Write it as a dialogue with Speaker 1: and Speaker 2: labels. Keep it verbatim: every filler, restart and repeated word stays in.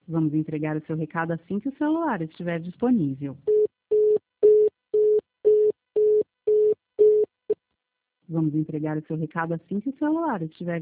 Speaker 1: Vamos entregar o seu recado assim que o celular estiver disponível. Vamos entregar o seu recado assim que o celular estiver